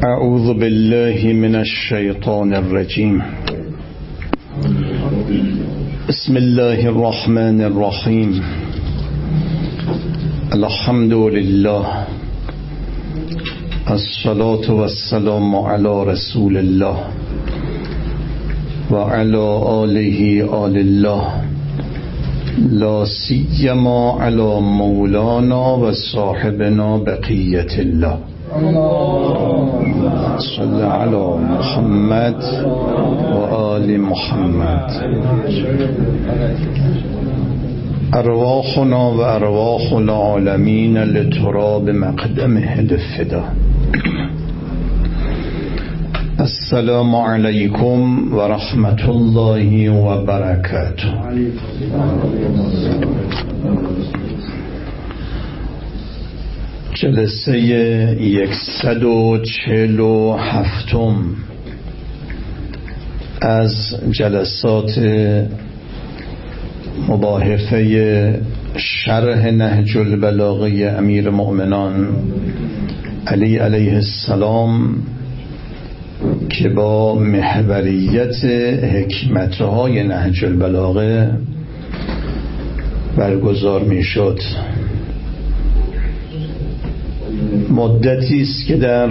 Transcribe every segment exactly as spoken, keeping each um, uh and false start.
اعوذ بالله من الشیطان الرجیم. بسم الله الرحمن الرحیم. الحمد لله، الصلاة والسلام على رسول الله و علی آله آل الله، لا سیما علی مولانا و صاحبنا بقیت الله. صل علی محمد و آل محمد. ارواحنا و ارواح العالمین لتراب مقدمه الفدا. السلام علیکم و رحمت الله و برکاته. جلسه یکصد و چهل و هفتم از جلسات مباحثه شرح نهج البلاغه امیر مؤمنان علی علیه السلام که با محوریت حکمتهای نهج البلاغه برگزار می شد. مدتی است که در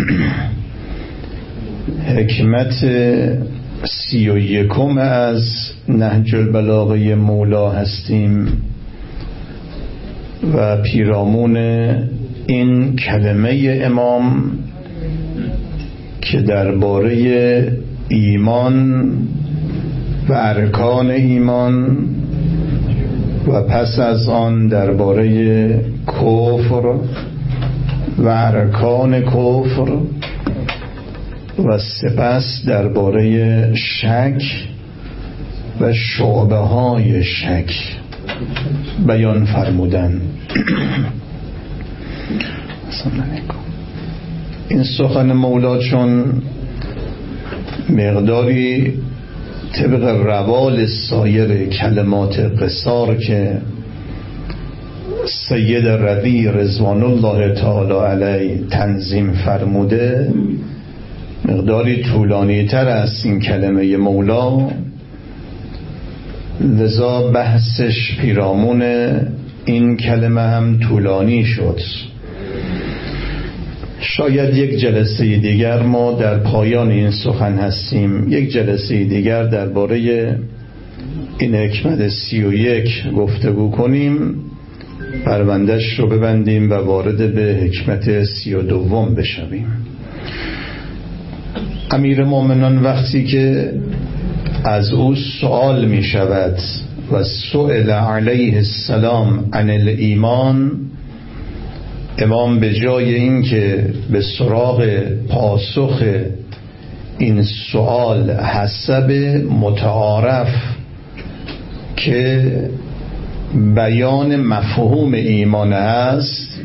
حکمت سی و یکم از نهج البلاغه مولا هستیم و پیرامون این کلمه امام که درباره ایمان و ارکان ایمان و پس از آن درباره کفر و ارکان کفر و سپس درباره شک و شعبه های شک بیان فرمودن. این سخن مولا چون مقداری طبق روال سایر کلمات قصار که سید ربی رضوان الله تعالی علیه تنظیم فرموده مقداری طولانی تر است این کلمه مولا، لذا بحثش پیرامون این کلمه هم طولانی شد. شاید یک جلسه دیگر ما در پایان این سخن هستیم، یک جلسه دیگر درباره این حکمت سی و یک گفتگو کنیم، پروندهش رو ببندیم و وارد به حکمت سی و دوم بشویم. امیر مومنان وقتی که از او سوال می شود و سئل علیه السلام عن الایمان، امام به جای این که به سراغ پاسخ این سوال حسب متعارف که بیان مفهوم ایمان است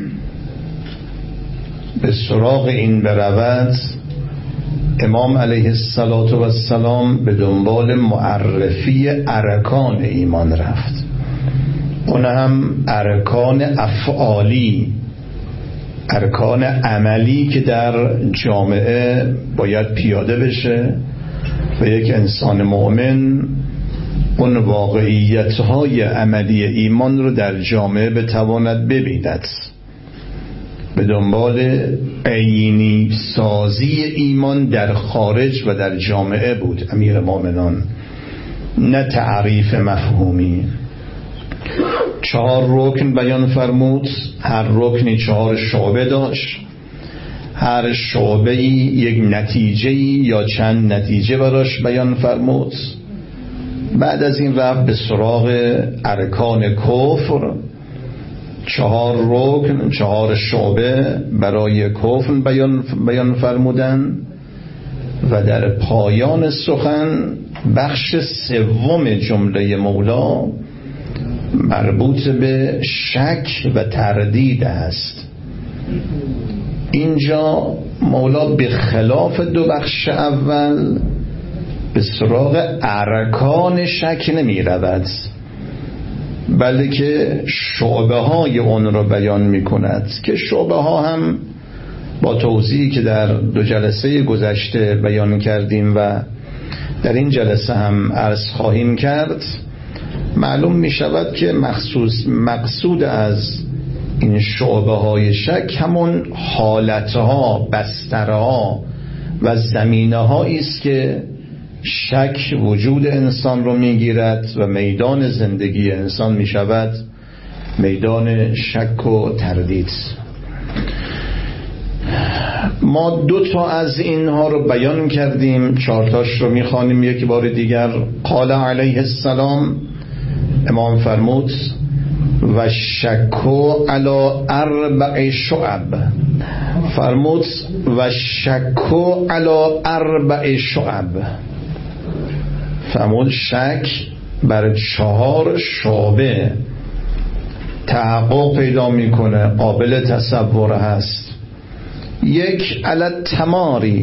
به سراغ این برود، امام علیه السلام به دنبال معرفی ارکان ایمان رفت. اون هم ارکان افعالی، ارکان عملی که در جامعه باید پیاده بشه و یک انسان مؤمن اون واقعیت‌های عملی ایمان رو در جامعه بتواند ببیند. به دنبال عینی سازی ایمان در خارج و در جامعه بود امیر مومنان، نه تعریف مفهومی. چهار رکن بیان فرمود، هر رکنی چهار شعبه داشت، هر شعبه‌ای یک نتیجه‌ای یا چند نتیجه براش بیان فرمود. بعد از این رفت به سراغ ارکان کفر، چهار رکن چهار شعبه برای کفر بیان, بیان فرمودن و در پایان سخن بخش سوم جمله مولا مربوط به شک و تردید است. اینجا مولا به خلاف دو بخش اول به سراغ ارکان شک نمی رود، بلکه شعبه های اون رو بیان می کند که شعبه ها هم با توضیحی که در دو جلسه گذشته بیان کردیم و در این جلسه هم عرض خواهیم کرد، معلوم می شود که مخصوص مقصود از این شعبه های شک همون حالتها، بسترها و زمینه هایی است که شک وجود انسان رو می گیرد و میدان زندگی انسان می شود میدان شک و تردید. ما دو تا از اینها رو بیان کردیم، چهارتاش رو میخوانیم یک بار دیگر. قال علیه السلام، امام فرمود و شکو علی اربع شعب، فرمود و شکو علی اربع شعب، فرمود شک بر چهار شعبه تحقق پیدا میکنه، قابل تصور هست. یک، علت تماری،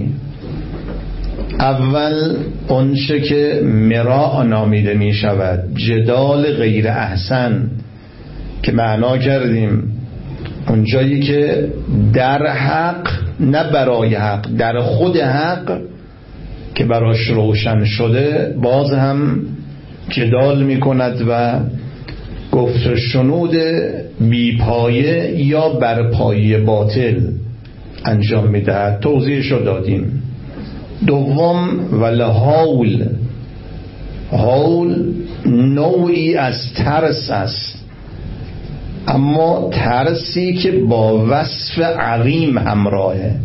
اول اونچه که مراء نامیده می شود، جدال غیر احسن که معنا کردیم، اونجایی که در حق نه برای حق، در خود حق که براش روشن شده باز هم جدال می کند و گفت شنود بی پایه یا بر پایه باطل انجام میدهد. توضیحش رو دادیم. دوم ولهول، هول نوعی از ترس است، اما ترسی که با وصف عظیم همراهه.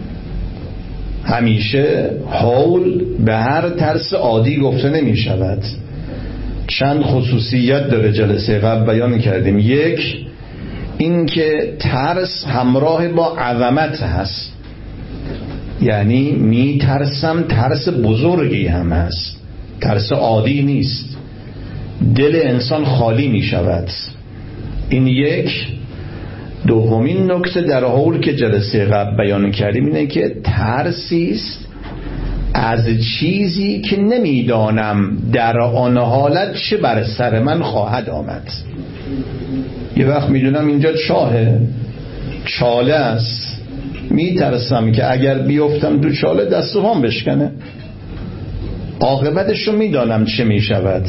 همیشه هول به هر ترس عادی گفته نمی شود، چند خصوصیت داره، جلسه قبل بیان کردیم. یک، این که ترس همراه با عظمت هست، یعنی می ترسم، ترس بزرگی هم هست، ترس عادی نیست، دل انسان خالی می شود. این یک. دومین نکته در حول که جلسه قبل بیان کردیم اینه که ترسی است از چیزی که نمیدانم در آن حالت چه بر سر من خواهد آمد. یه وقت میدونم اینجا چاهه، چاله است، میترسم که اگر بیفتم تو چاله دست و پام بشکنه، عاقبتش رو میدانم چه میشود.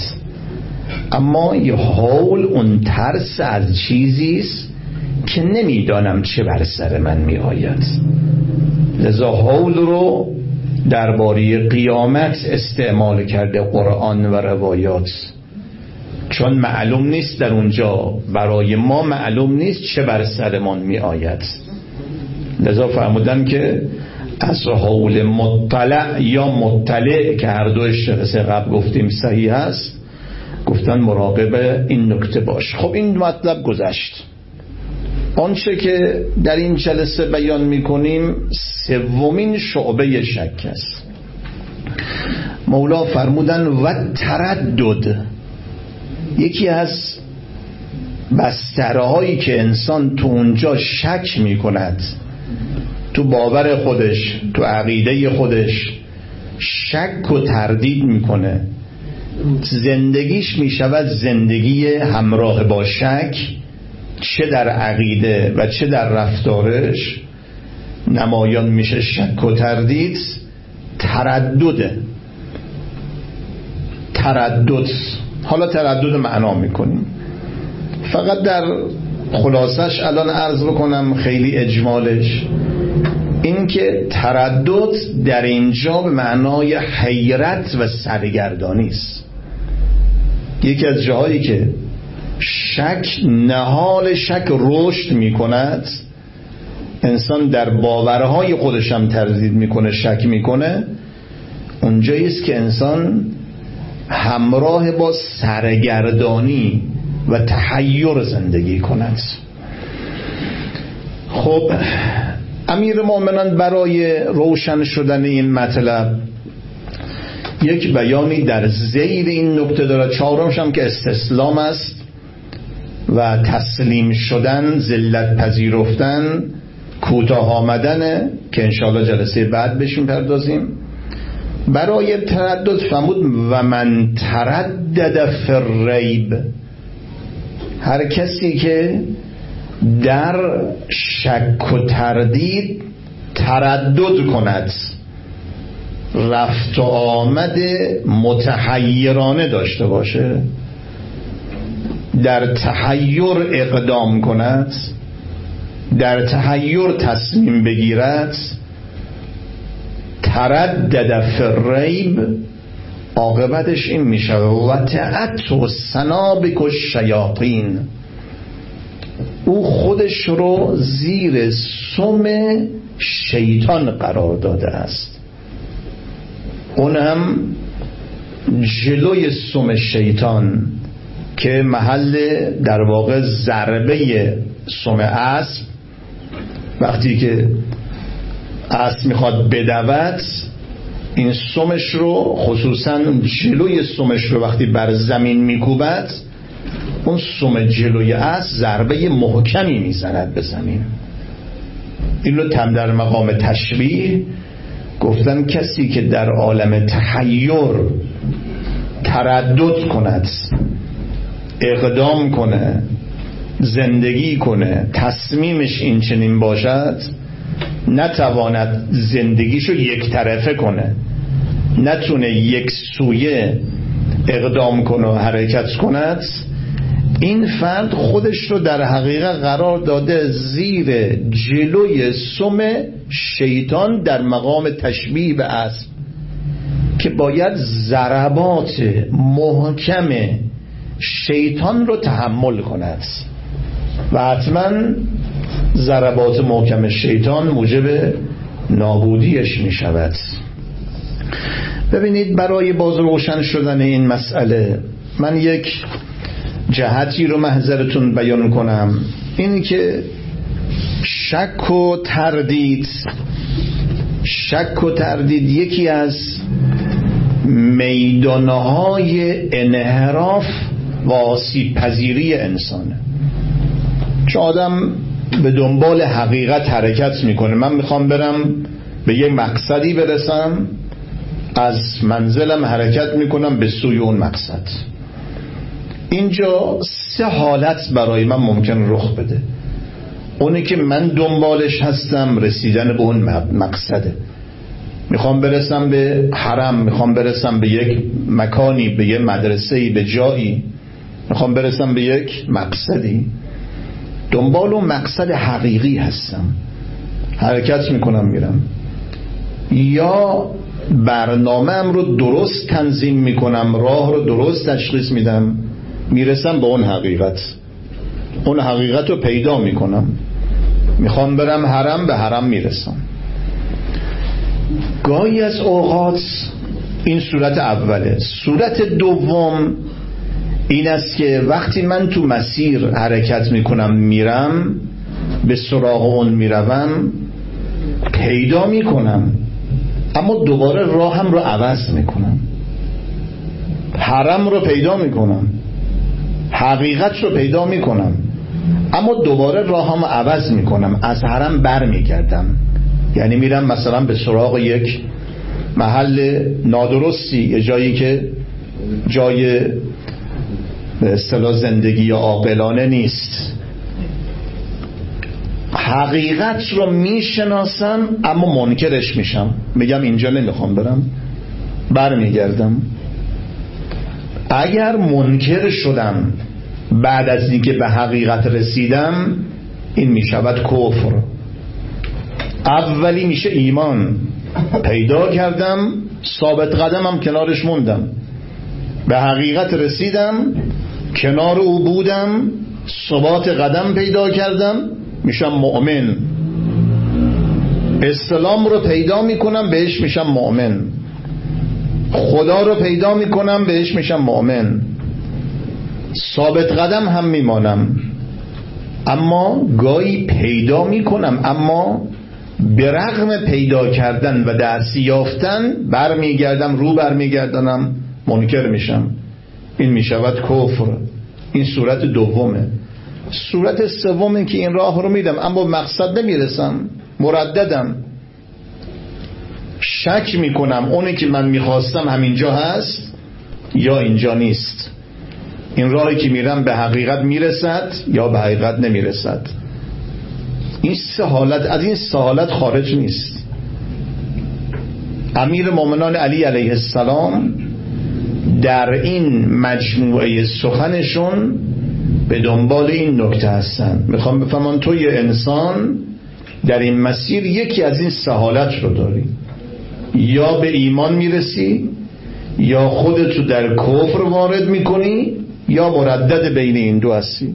اما یه حول اون ترس از چیزی است که نمیدانم چه بر سر من میآید. لذا حول رو درباره قیامت استعمال کرده قرآن و روایات، چون معلوم نیست در اونجا، برای ما معلوم نیست چه بر سرمان می آید. لذا فرمودن که از حول مطلع یا مطلع که هر دوش جلسه قبل گفتیم صحیح است، گفتن مراقب این نکته باش. خب این مطلب گذشت. آنچه که در این جلسه بیان می کنیم سومین شعبه شک است. مولا فرمودن و تردد، یکی از بسترهایی که انسان تو اونجا شک می کند، تو باور خودش، تو عقیده خودش شک و تردید میکنه، زندگیش می شود زندگی همراه با شک، چه در عقیده و چه در رفتارش نمایان میشه شک و تردید. تردده، تردد. حالا تردد معنا میکنیم، فقط در خلاصش الان عرض بکنم، خیلی اجمالش این که تردد در اینجا به معنای حیرت و سرگردانی است. یکی از جاهایی که شک، نهال شک رشد میکند، انسان در باورهای خودش هم تردید میکنه، شک میکنه، اونجایی است که انسان همراه با سرگردانی و تحیر زندگی کند. خب امیر مومنان برای روشن شدن این مطلب یک بیانی در زیر این نکته داره. چهارمش هم که استسلام است و تسلیم شدن، ذلت پذیرفتن، کوتاه آمدن که انشاءالله جلسه بعد بهشون پردازیم. برای تردد فرمود و من تردد فی الریب، هر کسی که در شک و تردید تردد کند، رفت و آمد متحیرانه داشته باشه، در تحیر اقدام کند، در تحیر تصمیم بگیرد، تردد فی الریب، عاقبتش این میشه و تعت سنابک الشیاطین، او خودش رو زیر سم شیطان قرار داده است. اون هم جلوی سم شیطان که محل در واقع ضربه سم اسب، وقتی که اسب میخواد بدود، این سمش رو خصوصا جلوی سمش رو وقتی بر زمین میکوبد، اون سم جلوی اسب ضربه محکمی میزند به زمین. این رو تم در مقام تشبیه گفتن کسی که در عالم تحیر تردد کند، اقدام کنه، زندگی کنه، تصمیمش این چنین باشد، نتواند زندگیشو یک طرفه کنه، نتونه یک سویه اقدام کنه و حرکت کند، این فرد خودش رو در حقیقت قرار داده زیر جلوی سم شیطان در مقام تشبیه به اسب که باید ضربات محکم شیطان رو تحمل کند و حتما ضربات محکم شیطان موجب نابودیش می شود. ببینید، برای باز روشن شدن این مسئله من یک جهتی رو محضرتون بیان کنم، این که شک و تردید شک و تردید یکی از میدانهای انحراف و آسیب پذیری انسانه. چون آدم به دنبال حقیقت حرکت میکنه، من میخوام برم به یک مقصدی برسم، از منزلم حرکت میکنم به سوی اون مقصد. اینجا سه حالت برای من ممکن رخ بده. اونی که من دنبالش هستم رسیدن به اون مقصده، میخوام برسم به حرم، میخوام برسم به یک مکانی، به یک مدرسه‌ای، به جایی، میخوام برسم به یک مقصدی، دنبال اون مقصد حقیقی هستم، حرکت میکنم میرم. یا برنامه‌ام رو درست تنظیم میکنم، راه رو درست تشخیص میدم، میرسم به اون حقیقت، اون حقیقت رو پیدا میکنم، میخوام برم حرم، به حرم میرسم. گاهی از اوقات این صورت اوله. صورت دوم این است که وقتی من تو مسیر حرکت میکنم، میرم به سراغ اون میروم، پیدا میکنم، اما دوباره راهم رو عوض میکنم، حرم رو پیدا میکنم، حقیقت رو پیدا میکنم، اما دوباره راهم رو عوض میکنم، از حرم بر میگردم. یعنی میرم مثلا به سراغ یک محل نادرستی، یه جایی که جای به اصطلاح زندگی عاقلانه نیست. حقیقت رو میشناسم اما منکرش میشم، میگم اینجا نمیخوام برم، برمیگردم. اگر منکر شدم بعد از اینکه به حقیقت رسیدم، این میشود کفر. اولی میشه ایمان، پیدا کردم، ثابت قدمم، کنارش موندم، به حقیقت رسیدم، کنار او بودم، ثبات قدم پیدا کردم، میشم مؤمن. اسلام رو پیدا میکنم، بهش میشم مؤمن. خدا رو پیدا میکنم، بهش میشم مؤمن. ثابت قدم هم میمانم، اما گاهی پیدا میکنم، اما به رغم پیدا کردن و درسی یافتن برمیگردم، رو برمیگردنم، منکر میشم. این میشود کفر. این صورت دومه. صورت سومه که این راه رو میدم اما مقصد نمیرسم، مرددم، شک میکنم اونی که من میخواستم همینجا هست یا اینجا نیست، این راهی که میرم به حقیقت میرسد یا به حقیقت نمیرسد. این سه حالت، از این سه حالت خارج نیست. امیر مومنان علی علیه السلام در این مجموعه سخنشون به دنبال این نکته هستن. میخوام بفهمن تو یه انسان در این مسیر یکی از این سه حالت رو داری، یا به ایمان میرسی، یا خودتو در کفر وارد میکنی، یا مردد بین این دو هستی.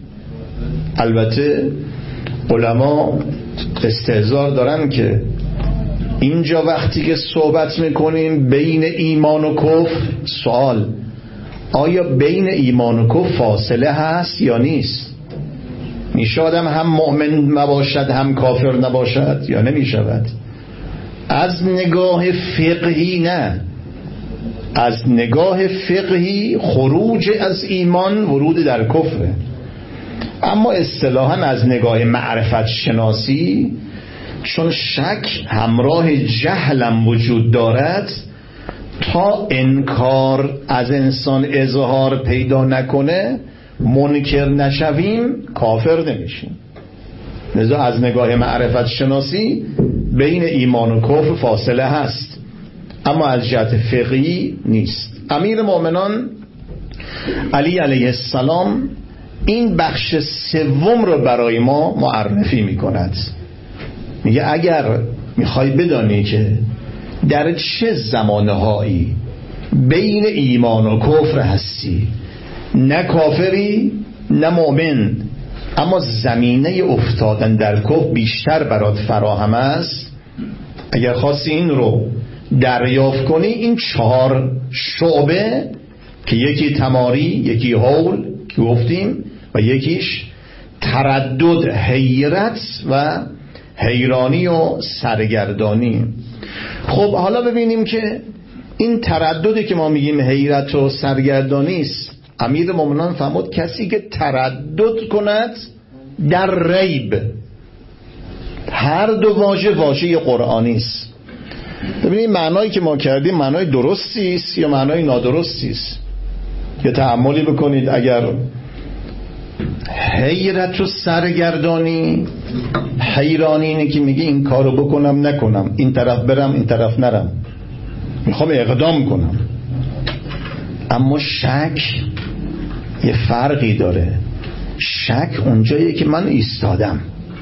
البته علما استحضار دارن که اینجا وقتی که صحبت میکنیم بین ایمان و کفر، سوال آیا بین ایمان و کفر فاصله هست یا نیست؟ میشه آدم هم مؤمن نباشد هم کافر نباشد یا نمیشود؟ از نگاه فقهی نه، از نگاه فقهی خروج از ایمان ورود در کفره. اما اصطلاحاً از نگاه معرفت شناسی، چون شک همراه جهلم وجود دارد، تا انکار از انسان اظهار پیدا نکنه منکر نشویم کافر نمیشیم. لذا از نگاه معرفت شناسی بین ایمان و کفر فاصله هست، اما از جهت فقهی نیست. امیر مومنان علی علیه السلام این بخش سوم رو برای ما معرفی میکند. میگه اگر میخوای بدانی که در چه زمانهایی بین ایمان و کفر هستی، نه کافری نه مؤمن، اما زمینه افتادن در کفر بیشتر برات فراهم است، اگر خواستی این رو دریافت کنی، این چهار شعبه که یکی تماری، یکی حول که گفتیم و یکیش تردد، حیرت و حیرانی و سرگردانی. خب حالا ببینیم که این ترددی که ما میگیم حیرت و سرگردانی است، امیر مومنان فرمود کسی که تردد کند در ریب، هر دو واژه واژه قرآنی است. ببینید معنایی که ما کردیم معنای درستی است یا معنای نادرستی است. یه تأملی بکنید، اگر حیرت و سرگردانی، حیرانی اینه که میگه این کارو بکنم نکنم، این طرف برم این طرف نرم، میخوام اقدام کنم. اما شک یه فرقی داره. شک اونجاییه که من ایستادم،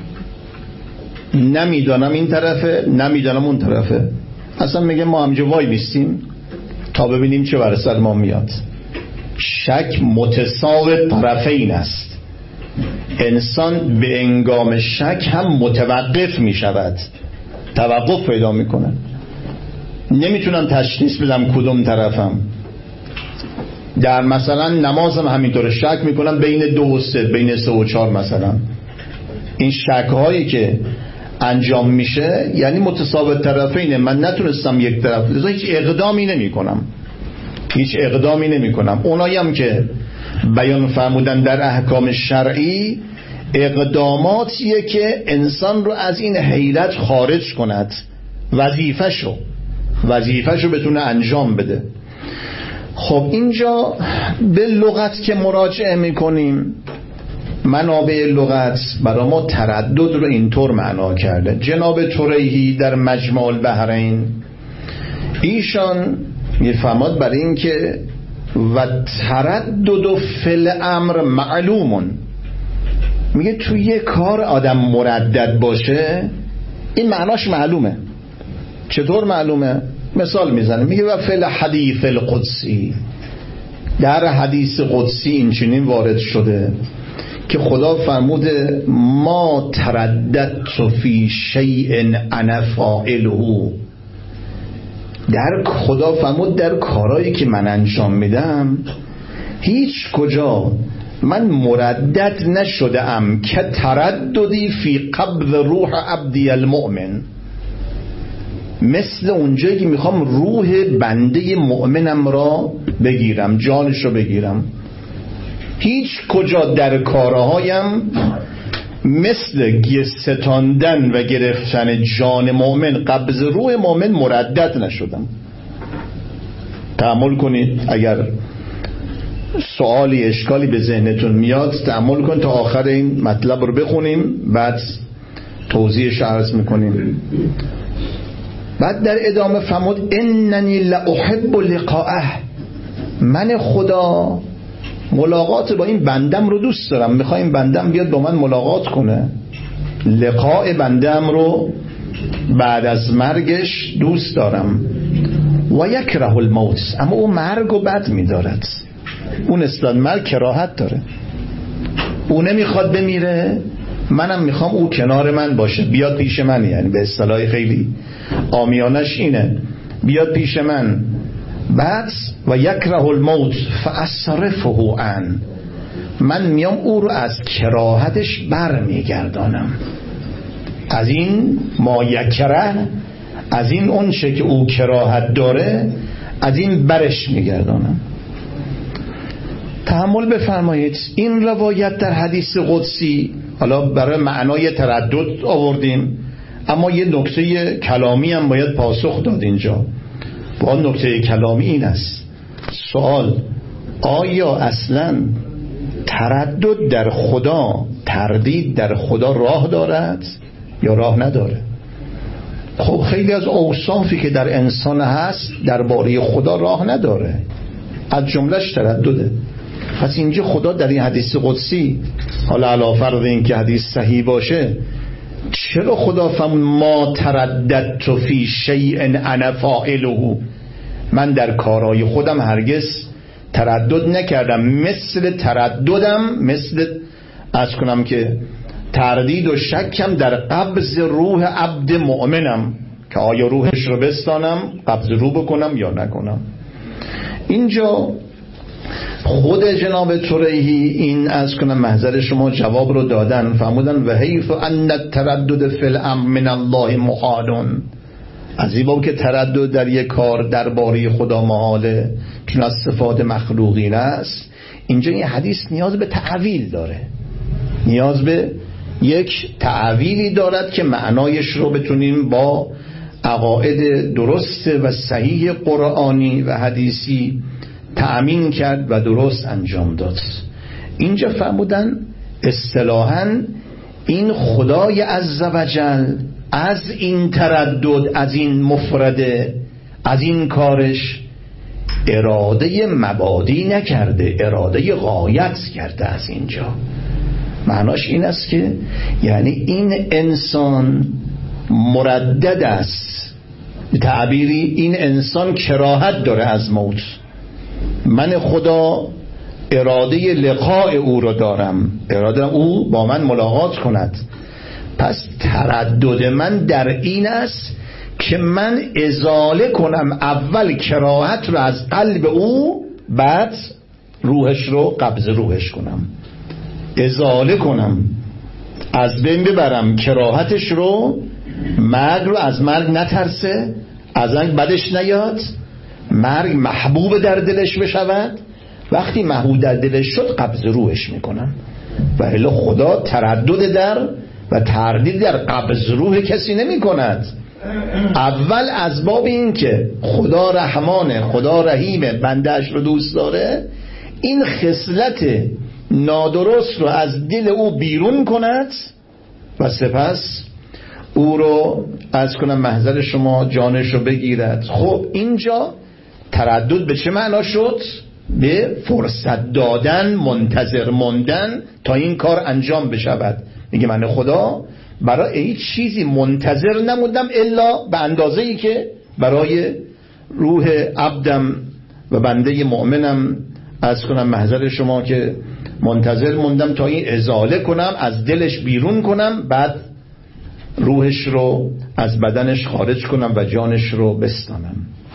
نمیدانم این طرفه نمیدانم اون طرفه، اصلا میگه ما همجا وای بیستیم تا ببینیم چه بر سر ما میاد. شک متساوی طرفین است. انسان به انگام شک هم متوقف می شود، توقف پیدا می کنه. نمیتونم تشخیص بدم کدوم طرفم. در مثلا نمازم همینطور شک میکنم بین دو و سه، بین سه و چهار مثلا. این شک هایی که انجام میشه یعنی متساوی طرفینه، من نتونستم یک طرف، لذا هیچ اقدامی نمی کنم هیچ اقدامی نمی کنم. اونایی هم که بیان فرمودن در احکام شرعی، اقداماتیه که انسان رو از این حیرت خارج کند، وظیفه‌شو وظیفه‌شو بتونه انجام بده. خب اینجا به لغت که مراجعه میکنیم، منابع لغت برای ما تردد رو اینطور معنا کرده. جناب طریحی در مجمع البحرین ایشان میفهمد برای این که و تردد فی الامر معلومون، میگه توی یه کار آدم مردد باشه این معناش معلومه. چطور معلومه؟ مثال میزنه، میگه و فی الحدیث القدسی، در حدیث قدسی این چنین وارد شده که خدا فرموده ما ترددت فی شیء انا فاعله. در خدا فرمود در کارهایی که من انجام میدم هیچ کجا من مردد نشده ام که ترددی فی قبض روح عبدی المؤمن، مثل اونجایی که میخوام روح بنده مؤمنم را بگیرم، جانش رو بگیرم. هیچ کجا در کارهایم مثل ستاندن و گرفتن جان مؤمن، قبض روح مؤمن مردد نشدم. تأمل کنید، اگر سوالی اشکالی به ذهنتون میاد تأمل کنید تا آخر این مطلب رو بخونیم، بعد توضیحش عرض میکنیم. بعد در ادامه فرمود اننی لاحب لقاءه، من خدا ملاقات با این بندم رو دوست دارم، میخوام این بندم بیاد با من ملاقات کنه. لقاء بندم رو بعد از مرگش دوست دارم. و یکره الموت، اما او مرگ و بد میدارد. اون اصلا مرگ کراهت داره، او نمیخواد بمیره، منم میخوام او کنار من باشه، بیاد پیش من. یعنی به اصطلاح خیلی عامیانش اینه، بیاد پیش من. بعد و یکره الموت فاصرفه عن، من میام او رو از کراهتش بر میگردانم. از این ما یکره، از این اون چه که او کراهت داره، از این برش میگردانم. تحمل بفرمایید. این روایت در حدیث قدسی، حالا برای معنای تردد آوردیم، اما یه نکته کلامی هم باید پاسخ داد اینجا. با نکته کلامی این است، سوال: آیا اصلا تردد در خدا، تردید در خدا راه دارد یا راه نداره؟ خب خیلی از اوصافی که در انسان هست درباره خدا راه نداره، از جملهش تردده. پس اینجا خدا در این حدیث قدسی، حالا علی فرض این که حدیث صحیح باشه، چرا خدا فرمود ما ترددت فی شیء انا فاعله، من در کارهای خودم هرگز تردد نکردم، مثل ترددم، مثل از کنم که تردید و شکم در قبض روح عبد مؤمنم که آیا روحش رو بستانم، قبض روح بکنم یا نکنم. اینجا خود جناب طریحی این از کنم محضر شما جواب رو دادن، فرمودن و حیث ان التردد فی الامر من الله محال، از این باب که تردد در یک کار درباره خدا محاله چون از صفات مخلوقین است. اینجا این حدیث نیاز به تعویل داره، نیاز به یک تعویلی دارد که معنایش رو بتونیم با عقاید درست و صحیح قرآنی و حدیثی تأمین کرد و درست انجام داد. اینجا فرمودن اصطلاحاً این خدای عزوجل از این تردد، از این مفرده، از این کارش اراده مبادی نکرده، اراده غایت کرده. از اینجا معناش این است که یعنی این انسان مردد است، به تعبیری این انسان کراهت داره از موت، من خدا اراده لقاء او رو دارم، اراده او با من ملاقات کند. پس تردد من در این است که من ازاله کنم اول کراهت رو از قلب او، بعد روحش رو قبض روحش کنم، ازاله کنم، از بین ببرم کراهتش رو، مرگ رو، از مرگ نترسه، از مرگ بدش نیاد، مرگ محبوب در دلش بشود. وقتی محبوب در دلش شد قبض روحش میکنم. و الا خدا تردد در و تردید در قبض روح کسی نمی کند. اول از باب این که خدا رحمانه، خدا رحیمه، بندهش رو دوست داره، این خصلت نادرست رو از دل او بیرون کند و سپس او رو از کنم محضر شما جانش رو بگیرد. خب اینجا تردد به چه معنا شد؟ به فرصت دادن، منتظر موندن تا این کار انجام بشود. میگه من خدا برای هیچ چیزی منتظر نموندم الا به اندازه ای که برای روح عبدم و بنده مؤمنم از کنم محضر شما که منتظر موندم تا این ازاله کنم، از دلش بیرون کنم، بعد روحش رو از بدنش خارج کنم و جانش رو بستانم.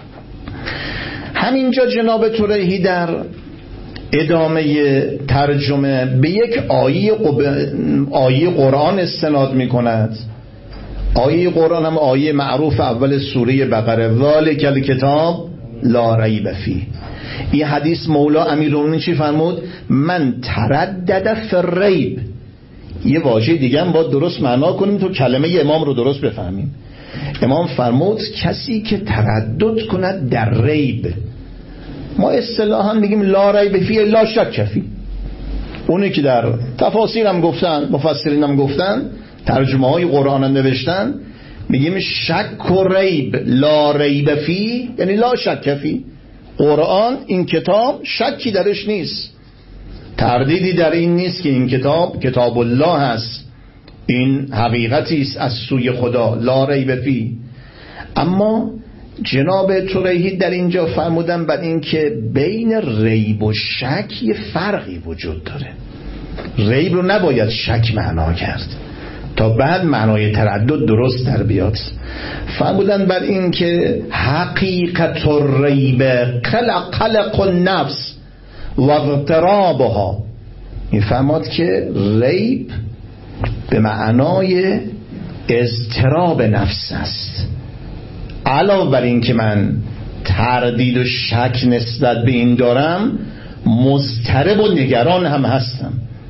همینجا جناب طریحی در ادامه ترجمه به یک آیه آیه قرآن استناد می کند. آیه قرآن هم آیه معروف اول سوره بقره، ذالک الکتاب لا ریب فیه. این حدیث مولا امیرالمومنین چی فرمود؟ من تردد فی الریب. یه واژه دیگه هم باید درست معنا کنیم تو کلمه امام رو درست بفهمیم. امام فرمود کسی که تردد کند در ریب، ما اصطلاحاً میگیم لا ریب فیه لا شک فیه. اونی که در تفاسیر هم گفتن، مفسرین هم گفتن ترجمه های قرآن نوشتن میگیم شک و ریب، لا ریب فی یعنی لا شک فی. قرآن این کتاب شکی درش نیست، تردیدی در این نیست که این کتاب کتاب الله هست، این حقیقتی است از سوی خدا، لا ریب فی. اما جناب طریحی در اینجا فرمودن بر این که بین ریب و شک یه فرقی وجود داره. ریب رو نباید شک معنا کرد تا بعد معنای تردد درست در بیاد. فرمودن بر این که حقیقت الریب قلق قلق النفس و اضطرابها، میفرماد که ریب به معنای اضطراب نفس است. علاوه بر این که من تردید و شک نسبت به این دارم، مضطرب و نگران هم هستم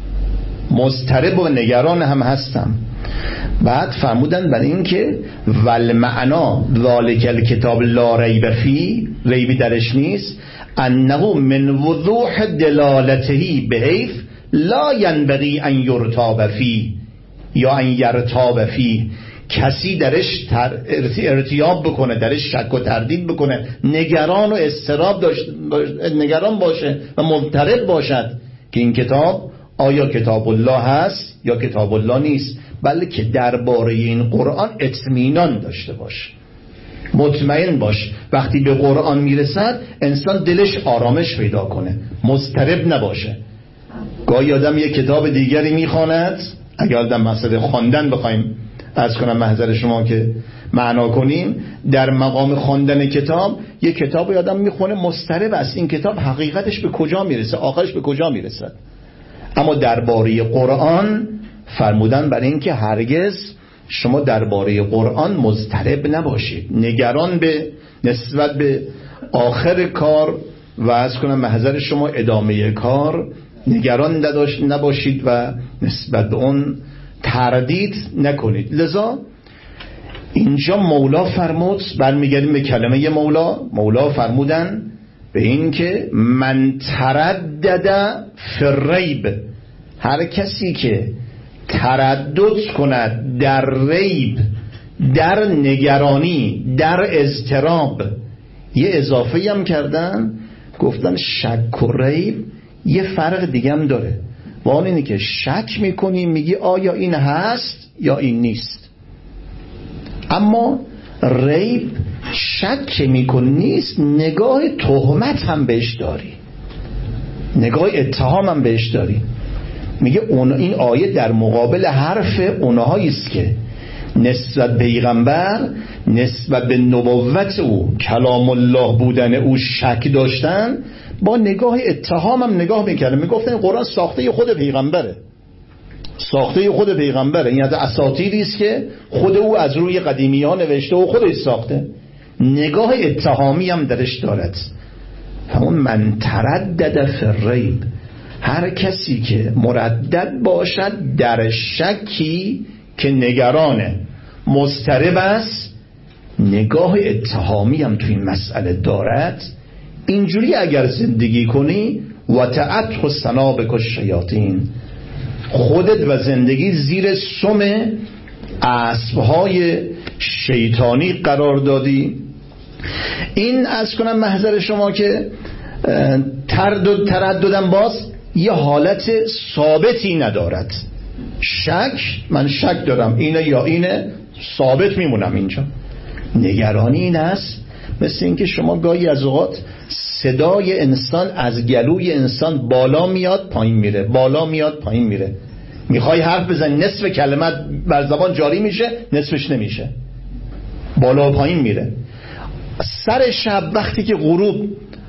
مضطرب و نگران هم هستم. بعد فرمودن بر این که والمعنا ذالک الکتاب لا ریب فی، ریبی درش نیست، انه من وضوح دلالته بحیث لا ینبغی ان یرتاب فی یا ان یرتاب فی، کسی درش ارتیاب بکنه، درش شک و تردید بکنه، نگران و اضطراب داشت نگران باشه و مضطرب باشد که این کتاب آیا کتاب الله هست یا کتاب الله نیست، بلکه درباره این قرآن اطمینان داشته باش، مطمئن باش. وقتی به قرآن میرسد انسان دلش آرامش پیدا کنه، مضطرب نباشه. گاهی آدم یک کتاب دیگری میخواند، اگر آدم مسئله خواندن بخوایم عرض کنم محضر شما که معنا کنیم، در مقام خواندن کتاب یک کتاب آدم میخونه مضطرب است، این کتاب حقیقتش به کجا میرسه، آخرش به کجا میرسد. اما درباره قرآن فرمودن برای این که هرگز شما درباره قرآن مضطرب نباشید، نگران به نسبت به آخر کار و از کنم محضر شما ادامه کار نگران نباشید و نسبت به اون تردید نکنید. لذا اینجا مولا فرمود، برمیگردیم به کلمه مولا، مولا فرمودن به این که من تردد فی الریب، هر کسی که تردد کند در ریب، در نگرانی، در اضطراب. یه اضافه هم کردن، گفتن شک و ریب یه فرق دیگه هم داره، و اون اینه که شک میکنی میگی آیا این هست یا این نیست، اما ریب شک میکنی نیست، نگاه تهمت هم بهش داری، نگاه اتهام هم بهش داری. میگه اون این آیه در مقابل حرف اونهایی است که نسبت به پیغمبر، نسبت به نبوت او، کلام الله بودن او شک داشتن، با نگاه اتهام هم نگاه میکردن، میگفتن قرآن ساخته خود پیغمبره، ساخته خود پیغمبره، این از اساطیری است که خود او از روی قدیمی ها نوشته و خودش ساخته. نگاه اتهامی هم درش دارد. همون من تردد فی الریب، هر کسی که مردد باشد در شکی که نگرانه، مضطرب است، نگاه اتهامی هم توی این مسئله دارد، اینجوری اگر زندگی کنی و تعت سنابک الشیاطین، خودت و زندگی زیر سم اسبهای شیطانی قرار دادی. این از کنم محضر شما که تردد ترددم باز یه حالت ثابتی ندارد. شک، من شک دارم اینه یا اینه، ثابت میمونم اینجا. نگرانی این است مثل اینکه شما گاهی از اوقات صدای انسان از گلوی انسان بالا میاد پایین میره، بالا میاد پایین میره، میخوای حرف بزنی نصف کلمت بر زبان جاری میشه، نصفش نمیشه، بالا و پایین میره. سر شب وقتی که غروب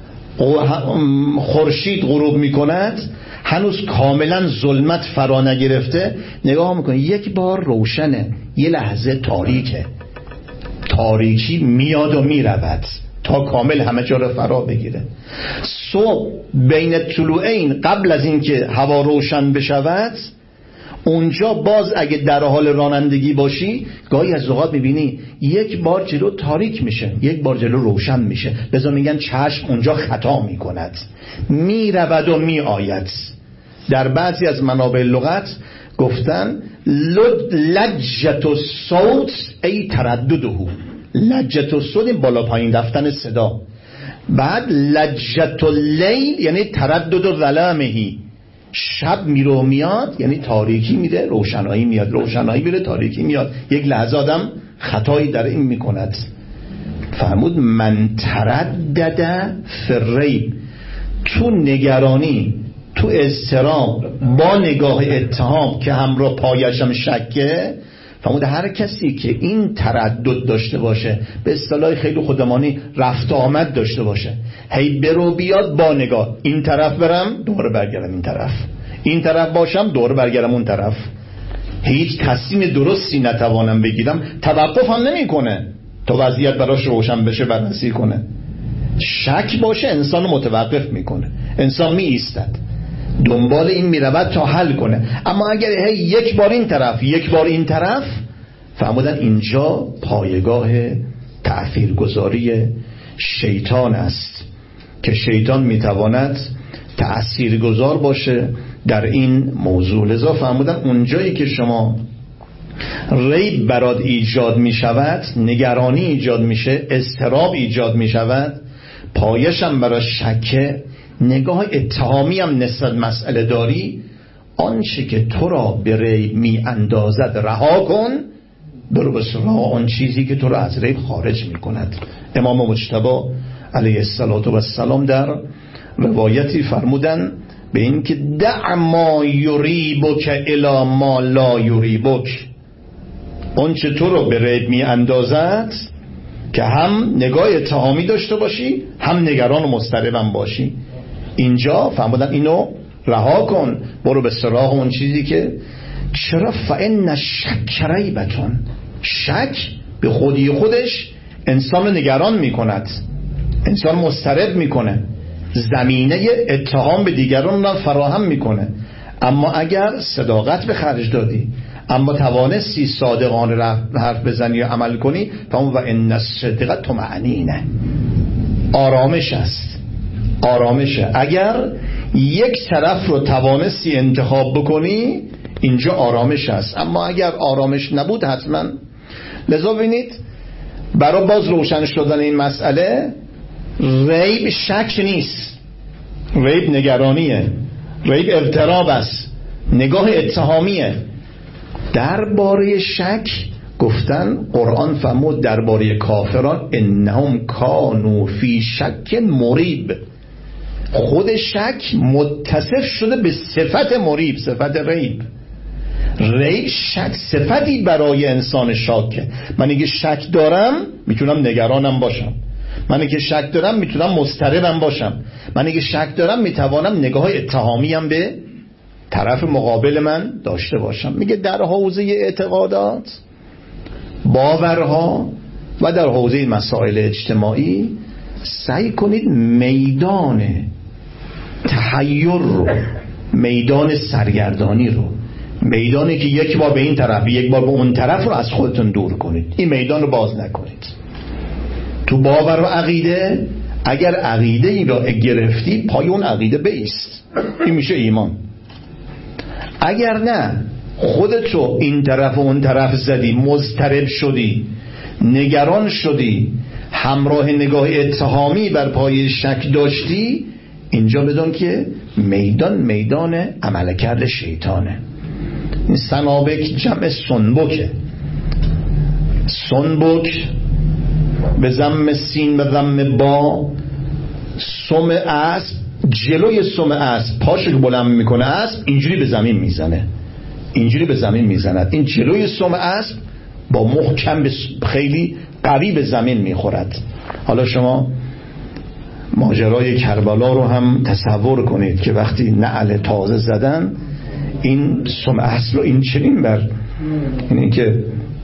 خورشید غروب میکند، هنوز کاملا ظلمت فرا نگرفته، نگاه میکنی یک بار روشنه، یه لحظه تاریکه، تاریکی میاد و میرود تا کامل همه جا رو فرا بگیره. صبح بین طلوعین، قبل از اینکه هوا روشن بشود، اونجا باز اگه در حال رانندگی باشی گاهی از اوقات میبینی یک بار جلو تاریک میشه، یک بار جلو روشن میشه، لذا میگن چشم اونجا خطا میکند، میرود و میآید. در بعضی از منابع لغت گفتن لجت الصوت ای تردده، لجت الصوت این بالا پایین رفتن صدا. بعد لجت اللیل یعنی تردد ظلامهی، شب میره و میاد یعنی تاریکی میره روشنایی میاد، روشنایی میره تاریکی میاد. یک لحظه آدم خطایی در این میکند. فرمود من تردد فی الریب، تو نگرانی، تو اضطراب، با نگاه اتهام که همراه پایشم شکه. فرمود هر کسی که این تردد داشته باشه، به اصطلاح خیلی خودمانی رفت آمد داشته باشه، هی برو بیاد با نگاه، این طرف برم دوباره برگردم این طرف، این طرف باشم دوباره برگردم اون طرف، هیچ تصمیم درستی نتوانم بگیرم، توقف هم نمی کنه تا وضعیت براش روشن بشه بررسی کنه. شک باشه انسان متوقف میکنه، انسان می ایستد دنبال این میرود تا حل کنه. اما اگر هی یک بار این طرف یک بار این طرف، فهمودن اینجا پایگاه تأثیرگذاری شیطان است که شیطان میتواند تأثیرگذار باشه در این موضوع. لذا فهمودن اونجایی که شما ریب برات ایجاد میشود، نگرانی ایجاد میشه، اضطراب ایجاد میشود، پایشم برای شکه، نگاه اتهامی هم نسبت مسئله داری، آنچه که تو را به ریب می اندازد رها کن، برو به سراغ آن چیزی که تو را از ریب خارج می کند. امام مجتبی علیه السلام در روایتی فرمودن به این که دع ما یریبک الی ما لا یریبک، آنچه تو را به ریب می اندازد که هم نگاه اتهامی داشته باشی، هم نگران و مضطربم باشی، اینجا فرمودن اینو رها کن، برو به سراغ اون چیزی که چرا فإن شک ریبتون، شک به خودی خودش انسان رو نگران میکند، انسان مضطرب میکنه، زمینه اتهام به دیگران رو فراهم میکنه. اما اگر صداقت به خرج دادی، اما توانستی صادقانه حرف بزنی یا عمل کنی، فهم و ان الصدق طمأنینه، آرامش است، آرامشه. اگر یک طرف رو توانستی انتخاب بکنی، اینجا آرامش است. اما اگر آرامش نبود حتما. لذا ببینید برای باز روشن شدن این مسئله، ریب شک نیست، ریب نگرانیه، ریب اضطراب است، نگاه اتهامیه. درباره شک گفتن قرآن فرمود درباره کافران انهم کانوا فی شک مریب، خود شک متصف شده به صفت مریب، صفت ریب. ریب شک صفتی برای انسان شاکه. من اگه شک دارم میتونم نگرانم باشم، من اگه شک دارم میتونم مضطربم باشم، من اگه شک دارم میتوانم نگاه اتهامیم به طرف مقابل من داشته باشم. میگه در حوزه اعتقادات، باورها و در حوزه مسائل اجتماعی سعی کنید میدان تحیر رو، میدان سرگردانی رو، میدانی که یک بار به این طرف یک بار به اون طرف رو از خودتون دور کنید، این میدان رو باز نکنید. تو باور و عقیده اگر عقیده ای را گرفتی پای اون عقیده بایست، این میشه ایمان. اگر نه خودتو این طرف و اون طرف زدی، مضطرب شدی، نگران شدی، همراه نگاه اتهامی بر پای شک داشتی، اینجا بدون که میدان میدان عملکرد شیطانه. این سنابک جمع سنبکه، سنبک به ضم سین به ضم با، سم اسب، جلوی سم اسب پاشو که بلند میکنه اسب اینجوری به زمین میزنه، اینجوری به زمین میزند. این جلوی سم اسب با محکم خیلی قوی به زمین میخورد. حالا شما ماجرای کربلا رو هم تصور کنید که وقتی نعل تازه زدن این سم اسب رو این چنین بر این که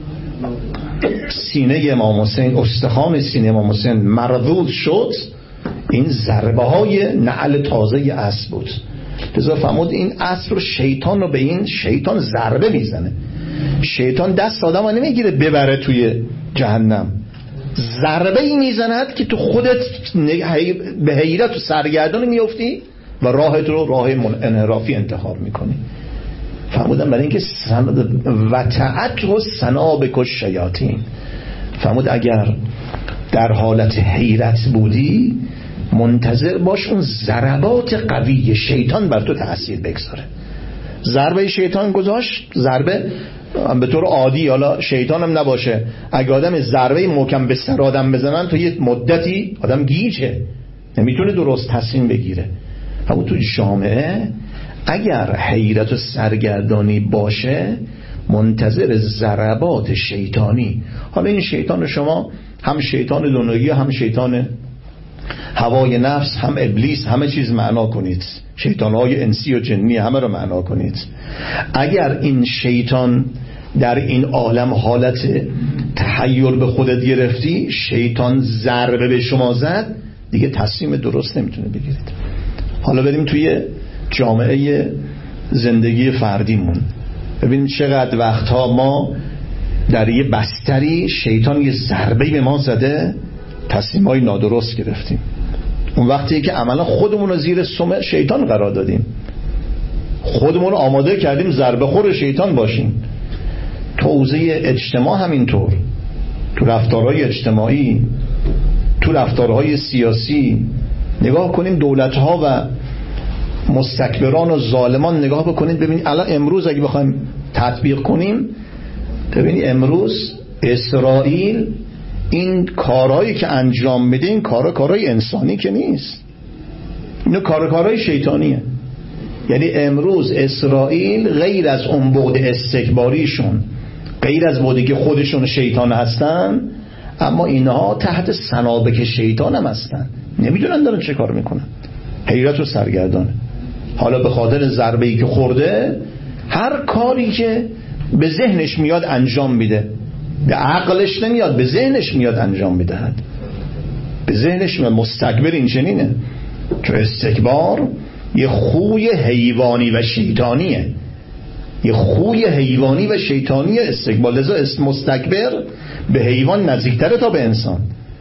سینه امام حسین، استخوان سینه امام حسین مردود شد، این ضربه های نعل تازه اسب بود. لذا فرمود این اسب رو شیطان رو به این شیطان ضربه میزنه. شیطان دست آدم رو نمیگیره ببره توی جهنم، ضربه ای میزند که تو خودت به حیرت و سرگردانی میفتی و راهت رو راه انحرافی انتخاب میکنی. فرمودن برای اینکه وتعت و سنابک الشیاطین، فرمود اگر در حالت حیرت بودی منتظر باش اون ضربات قوی شیطان بر تو تأثیر بگذاره. ضربه شیطان گذاشت، ضربه به طور عادی، حالا شیطان هم نباشه، اگه آدم ضربه محکم به سر آدم بزنن تو یه مدتی آدم گیجه، نمیتونه درست تصمیم بگیره. همون تو جامعه اگر حیرت و سرگردانی باشه منتظر ضربات شیطانی، حالا این شیطان شما هم شیطان دنیایی هم شیطان هوای نفس هم ابلیس همه چیز معنا کنید، شیطانهای انسی و جنی همه رو معنا کنید. اگر این شیطان در این عالم حالت تحیر به خودت گرفتی، شیطان ضربه به شما زد، دیگه تصمیم درست نمیتونه بگیرید. حالا بریم توی جامعه زندگی فردیمون ببینیم چقدر وقتها ما در یه بستری شیطان یه ضربه به ما زده، تصمیمای نادرست گرفتیم. اون وقتی که عملا خودمون رو زیر سم شیطان قرار دادیم، خودمون رو آماده کردیم ضربه خور شیطان باشیم. تو حوزه اجتماع همینطور، تو رفتارهای اجتماعی، تو رفتارهای سیاسی نگاه کنیم، دولت‌ها و مستکبران و ظالمان نگاه بکنید ببینید الان امروز اگه بخوایم تطبیق کنیم، ببینید امروز اسرائیل این کارهایی که انجام میده این کارا کارهای انسانی که نیست، اینو کار کارهای شیطانیه. یعنی امروز اسرائیل غیر از اون بعد استکباریشون، غیر از بعدی که خودشون شیطان هستن، اما اینها تحت سنابک شیطان هم هستن، نمیدونن دارن چه کار میکنن، حیرت و سرگردانه. حالا به خاطر ضربه‌ای که خورده هر کاری که به ذهنش میاد انجام میده، به عقلش نمیاد به ذهنش میاد انجام میدهد، به ذهنش میاد. مستکبر این چنینه، چون استکبار یه خوی حیوانی و شیطانیه، یه خوی حیوانی و شیطانی استکبار. لذا اسم مستکبر به حیوان نزدیکتره تا به انسان.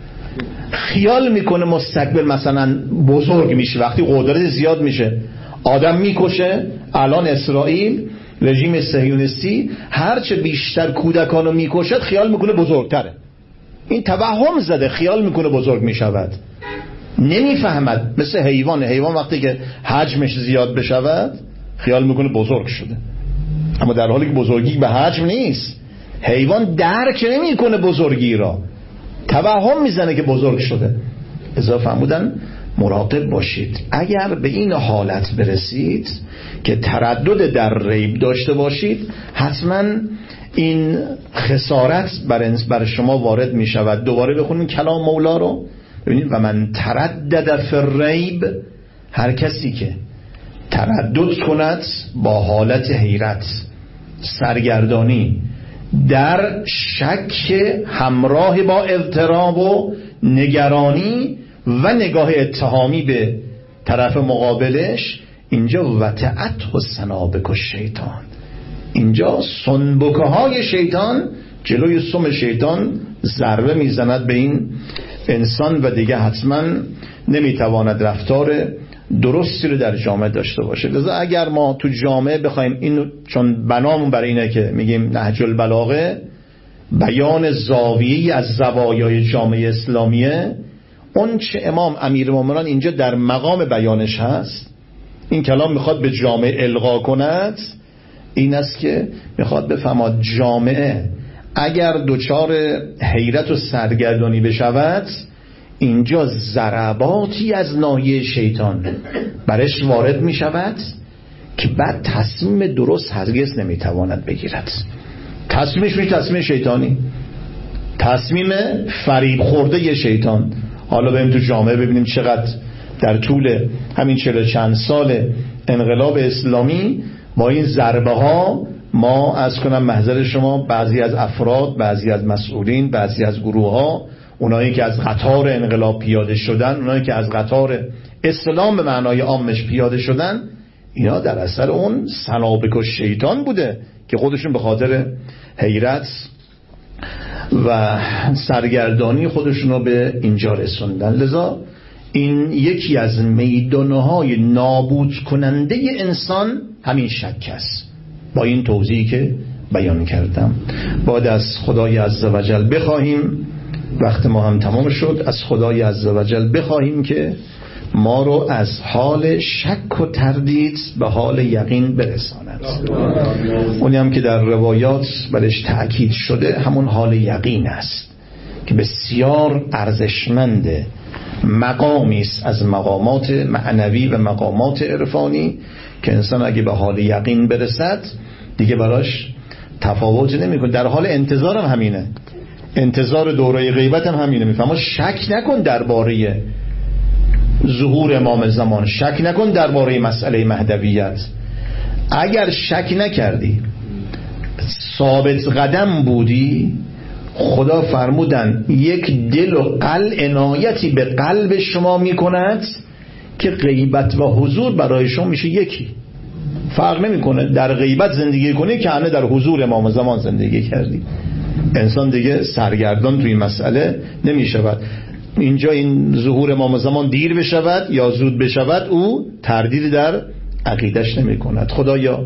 خیال میکنه مستکبر مثلا بزرگ میشه وقتی قدرت زیاد میشه، آدم میکشه. الان اسرائیل رژیم صهیونیستی هرچه بیشتر کودکان رو میکشد خیال میکنه بزرگتره، این توهم زده، خیال میکنه بزرگ میشود، نمیفهمد. مثل حیوان، حیوان وقتی که حجمش زیاد بشود خیال میکنه بزرگ شده، اما در حالی که بزرگی به حجم نیست. حیوان درک نمیکنه بزرگی را، توهم میزنه که بزرگ شده. لذا فرمودن مراقب باشید اگر به این حالت برسید که تردد در ریب داشته باشید، حتما این خسارت بر شما وارد می شود. دوباره بخونیم کلام مولا رو ببینید، و من تردد فی الریب، هر کسی که تردد کند با حالت حیرت سرگردانی در شک همراه با اضطراب و نگرانی و نگاه اتهامی به طرف مقابلش، اینجا وتعت و سنابک الشیطان، اینجا سنبکه های شیطان جلوی سم شیطان ضربه میزند به این انسان و دیگه حتما نمیتواند رفتار درستی رو در جامعه داشته باشه. لذا اگر ما تو جامعه بخوایم اینو، چون بنامون برای اینه که میگیم نهج البلاغه، بیان زاویه‌ای از زوایای جامعه اسلامیه، اون چه امام امیرالمومنین اینجا در مقام بیانش هست، این کلام میخواد به جامعه القا کند، این است که میخواد بفهمد جامعه اگر دچار حیرت و سرگردانی بشود، اینجا ضرباتی از ناحیه شیطان برش وارد میشود که بعد تصمیم درست هرگز نمیتواند بگیرد. تصمیمش میشه تصمیم شیطانی، تصمیم فریب خورده شیطان. حالا بریم تو جامعه ببینیم چقدر در طول همین چهل چند سال انقلاب اسلامی با این ضربه ها، ما از کنم محضر شما، بعضی از افراد، بعضی از مسئولین، بعضی از گروه ها، اونایی که از قطار انقلاب پیاده شدن، اونایی که از قطار اسلام به معنای عامش پیاده شدن، اینا در اثر اون سنابک الشیطان بوده که خودشون به خاطر حیرت و سرگردانی خودشون رو به اینجا رسوندن. لذا این یکی از میدانهای نابود کننده انسان همین شک است. با این توضیحی که بیان کردم. باید از خدای عزوجل بخواهیم، وقت ما هم تمام شد، از خدای عزوجل بخواهیم که ما رو از حال شک و تردید به حال یقین برساند. اونی هم که در روایات برش تأکید شده همون حال یقین است که بسیار ارزشمنده، مقامی است از مقامات معنوی و مقامات عرفانی که انسان اگه به حال یقین برسد دیگه براش تفاوت نمیکنه. در حال انتظار هم همینه، انتظار دوره غیبت هم همینه. میفهمم شک نکن درباره ظهور امام زمان، شک نکن درباره مسئله مهدویت. اگر شک نکردی، ثابت قدم بودی، خدا فرمودن یک دل و قل عنایتی به قلب شما میکند که غیبت و حضور برای شما میشه یکی، فرق نمیکنه. در غیبت زندگی کنی که همه در حضور امام زمان زندگی کردی. انسان دیگه سرگردان توی این مسئله نمیشود. اینجا این ظهور امام زمان دیر بشود یا زود بشود او تردید در عقیدش نمی کند. خدایا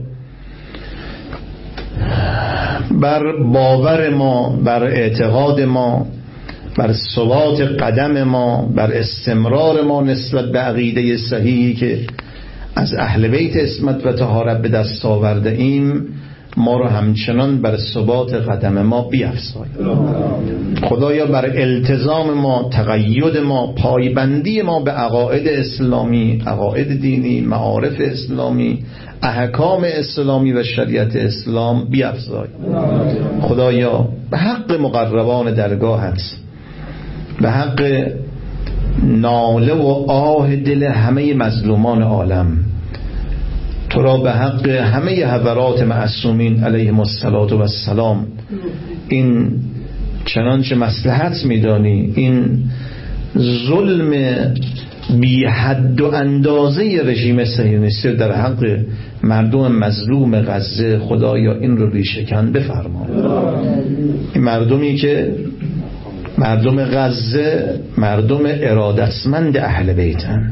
بر باور ما، بر اعتقاد ما، بر ثبات قدم ما، بر استمرار ما نسبت به عقیده صحیحی که از اهل بیت عصمت و طهارت به دست آورده ایم، ما رو همچنان بر ثبات قدم ما بیفزای. خدایا بر التزام ما، تقید ما، پایبندی ما به عقاید اسلامی، عقاید دینی، معارف اسلامی، احکام اسلامی و شریعت اسلام بیفزای. خدایا به حق مقربان درگاهت، به حق ناله و آه دل همه مظلومان عالم، تو را به حق همه حضرات معصومین علیهم السلام، این چنانچه مصلحت میدانی، این ظلم بی حد و اندازه رژیم صهیونیستی در حق مردم مظلوم غزه، خدایا این رو ریشه‌کن بفرما. این مردمی که مردم غزه مردم ارادتمند اهل بیتن،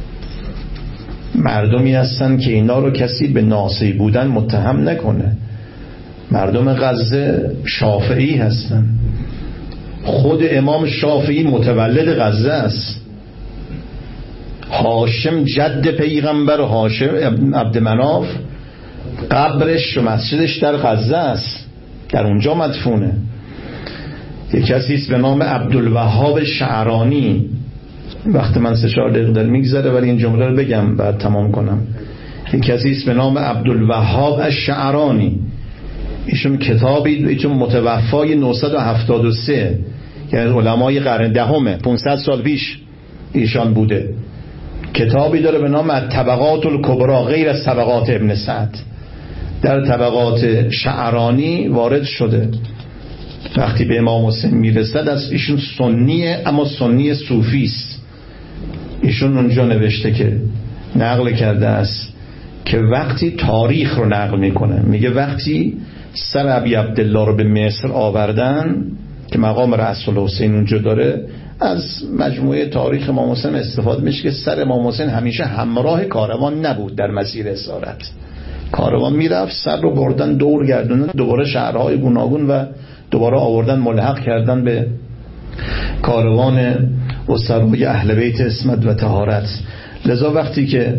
مردمی هستن که اینا رو کسی به ناصحی بودن متهم نکنه. مردم غزه شافعی هستن، خود امام شافعی متولد غزه است، هاشم جد پیغمبر، هاشم عبدمناف قبرش و مسجدش در غزه است، در اونجا مدفونه. یک کسی است به نام عبدالوهاب شعرانی، وقت من سه چهار دقیقه داره میگذره ولی این جمله رو بگم بعد تمام کنم. یک کسی است به نام عبدالوهاب الشعرانی، ایشون کتابی، ایشون متوفای نهصد و هفتاد و سه، یعنی علمای قرن دهمه، پانصد سال پیش ایشان بوده. کتابی داره به نام طبقات الکبرى، غیر از طبقات ابن سعد. در طبقات شعرانی وارد شده. وقتی به امام حسین میرسد، از ایشون سنیه اما سنی صوفی است. ایشون اونجا نوشته که نقل کرده است که وقتی تاریخ رو نقل میکنه، میگه وقتی سر ابی عبدالله رو به مصر آوردن که مقام رأس الحسین اونجا داره، از مجموعه تاریخ امام حسین استفاده میشه که سر امام حسین همیشه همراه کاروان نبود در مسیر اسارت. کاروان میرفت، سر رو بردن دور گردوندن، دوباره شهرهای گوناگون و دوباره آوردن ملحق کردن به کاروان اسرای اهل بیت عصمت و طهارت. لذا وقتی که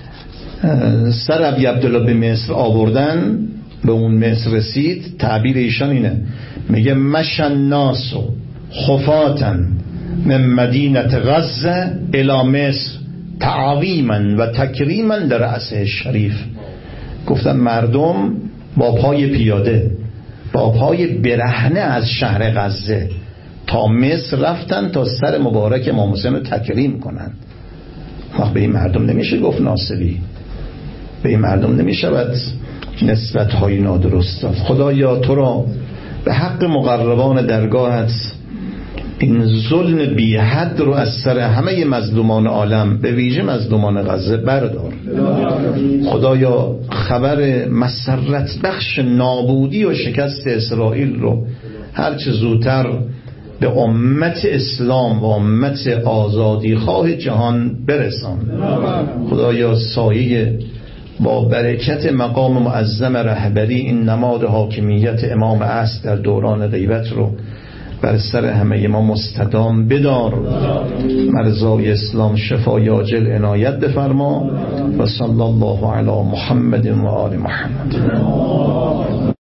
سر ابی عبدالله به مصر آوردن، به اون مصر رسید، تعبیر ایشان اینه، میگه مشن ناسو خفاتن من مدینت غزه الی مصر تعظیما و تکریما لرأسه شریف. گفتن مردم با پای پیاده، با پای برهنه از شهر غزه تا مصر رفتن تا سر مبارک امام حسین رو تکریم کنن. وقت به این مردم نمیشه گفت ناصبی، به این مردم نمیشود نسبت های نادرست داد. خدایا تو را به حق مقربان درگاهت این ظلم بی حد رو از سر همه مظلومان عالم، به ویژه مظلومان غزه، بردار. خدایا خبر مسرت بخش نابودی و شکست اسرائیل رو هرچه زودتر به امت اسلام و امت آزادی خواه جهان برسان. خدایا سایه با برکت مقام معظم رهبری این نماد حاکمیت امام عصر در دوران غیبت رو بر سر همه ما مستدام بدار. مرزای اسلام شفای عاجل عنایت بفرما و صلی الله علی محمد و آل محمد.